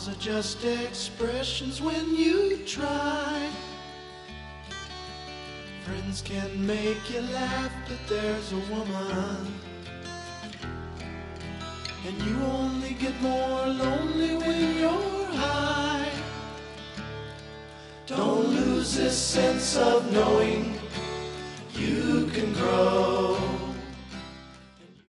Smiles are just expressions when you try. Friends can make you laugh, but there's a woman, and you only get more lonely when you're high. Don't lose this sense of knowing you can grow.